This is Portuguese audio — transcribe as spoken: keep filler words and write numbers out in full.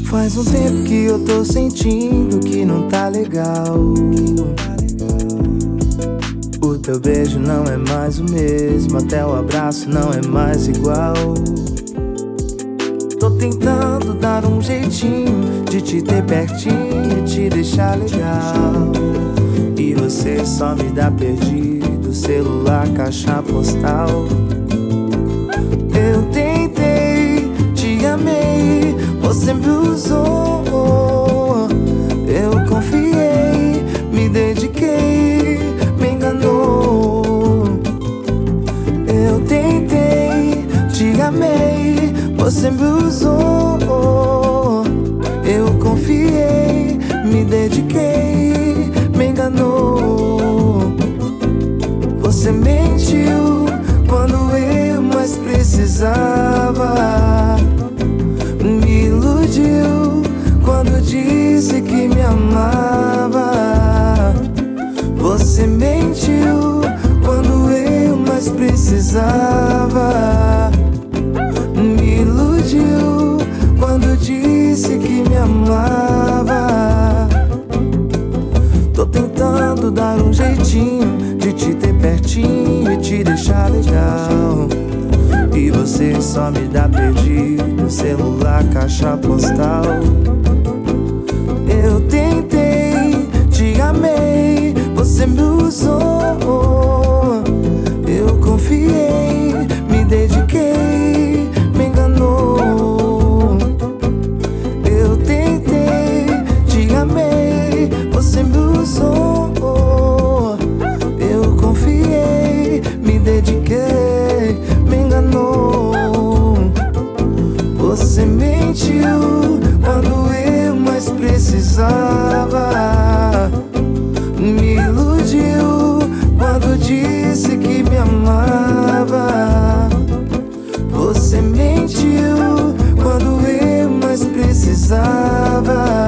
Faz um tempo que eu tô sentindo que não tá legal. O teu beijo não é mais o mesmo, até o abraço não é mais igual. Tô tentando dar um jeitinho de te ter pertinho e te deixar legal. E você só me dá perdido, celular, caixa postal. Eu tentei, te amei, você me usou. Eu confiei, me dediquei, me enganou. Eu tentei, te amei, você me usou. Eu confiei, me dediquei, me enganou. Você mentiu quando eu mais precisava. Me iludiu quando disse que me amava. Você mentiu quando eu mais precisava. Me iludiu quando disse que me amava. Tô tentando dar um jeitinho de te ter pertinho e te deixar legal. E você só me dá perdido, celular, caixa postal. Eu tentei, te amei, você me usou. Eu confiei, me dediquei, me enganou. Eu tentei, te amei, você me usou. Eu confiei, me dediquei, me enganou. Você mentiu quando eu mais precisava. Me iludiu quando disse que me amava. Você mentiu quando eu mais precisava.